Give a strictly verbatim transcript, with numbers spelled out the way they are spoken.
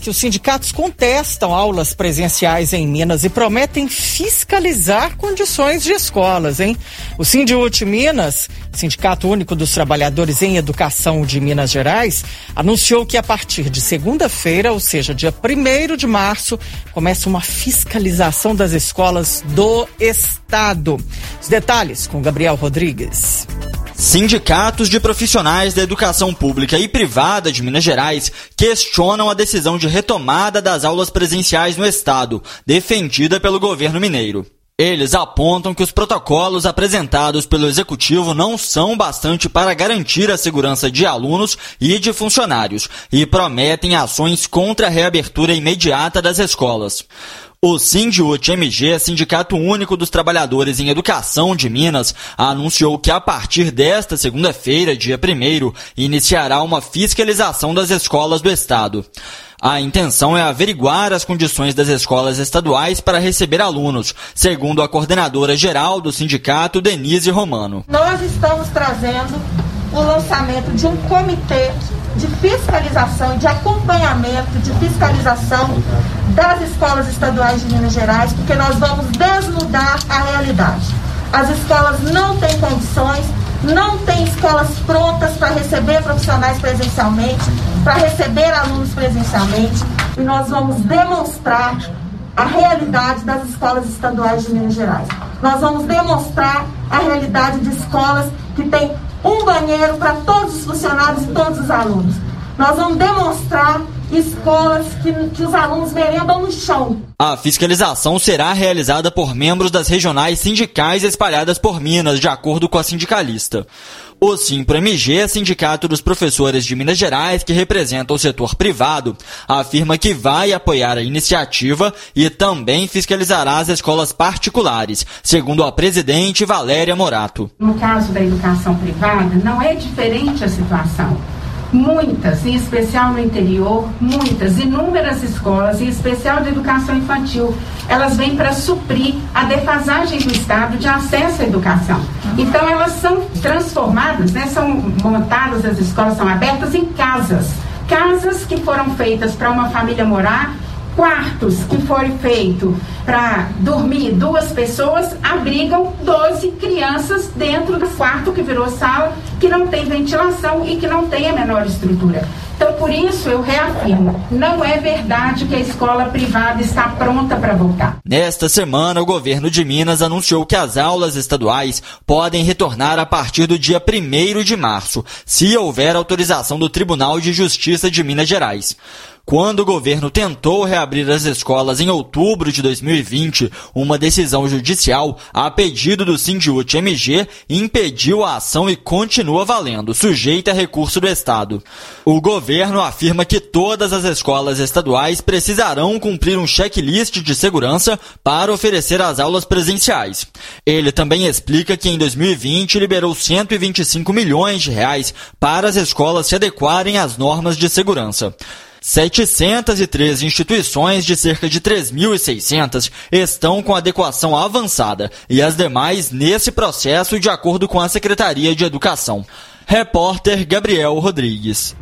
Que os sindicatos contestam aulas presenciais em Minas e prometem fiscalizar condições de escolas, hein? O Sindiúte Minas, Sindicato Único dos Trabalhadores em Educação de Minas Gerais, anunciou que a partir de segunda-feira, ou seja, dia primeiro de março, começa uma fiscalização das escolas do Estado. Os detalhes com Gabriel Rodrigues. Sindicatos de profissionais da educação pública e privada de Minas Gerais questionam a decisão de retomada das aulas presenciais no estado, defendida pelo governo mineiro. Eles apontam que os protocolos apresentados pelo executivo não são bastante para garantir a segurança de alunos e de funcionários e prometem ações contra a reabertura imediata das escolas. O Sindiúte M G, Sindicato Único dos Trabalhadores em Educação de Minas, anunciou que a partir desta segunda-feira, dia primeiro, iniciará uma fiscalização das escolas do estado. A intenção é averiguar as condições das escolas estaduais para receber alunos, segundo a coordenadora geral do sindicato, Denise Romano. Nós estamos trazendo o lançamento de um comitê de fiscalização e de acompanhamento de fiscalização das escolas estaduais de Minas Gerais, porque nós vamos desnudar a realidade. As escolas não têm condições, não tem escolas prontas para receber profissionais presencialmente, para receber alunos presencialmente, e nós vamos demonstrar a realidade das escolas estaduais de Minas Gerais. Nós vamos demonstrar a realidade de escolas que têm um banheiro para todos os funcionários e todos os alunos. Nós vamos demonstrar escolas que, que os alunos merendam no chão. A fiscalização será realizada por membros das regionais sindicais espalhadas por Minas, de acordo com a sindicalista. O Simpro-M G, Sindicato dos Professores de Minas Gerais, que representa o setor privado, afirma que vai apoiar a iniciativa e também fiscalizará as escolas particulares, segundo a presidente Valéria Morato. No caso da educação privada, não é diferente a situação. Muitas, em especial no interior, muitas, inúmeras escolas, em especial de educação infantil, elas vêm para suprir a defasagem do Estado de acesso à educação. Então, elas são transformadas, né, são montadas, as escolas são abertas em casas. Casas que foram feitas para uma família morar, quartos que foram feitos para dormir duas pessoas, abrigam doze crianças dentro do quarto que virou sala, que não tem ventilação e que não tem a menor estrutura. Então, por isso, eu reafirmo, não é verdade que a escola privada está pronta para voltar. Nesta semana, o governo de Minas anunciou que as aulas estaduais podem retornar a partir do dia primeiro de março, se houver autorização do Tribunal de Justiça de Minas Gerais. Quando o governo tentou reabrir as escolas em outubro de dois mil e vinte, uma decisão judicial, a pedido do Sindiúte M G, impediu a ação e continua valendo, sujeita a recurso do Estado. O governo afirma que todas as escolas estaduais precisarão cumprir um checklist de segurança para oferecer as aulas presenciais. Ele também explica que em dois mil e vinte liberou cento e vinte e cinco milhões de reais para as escolas se adequarem às normas de segurança. setecentas e treze instituições de cerca de três mil e seiscentas estão com adequação avançada e as demais nesse processo, de acordo com a Secretaria de Educação. Repórter Gabriel Rodrigues.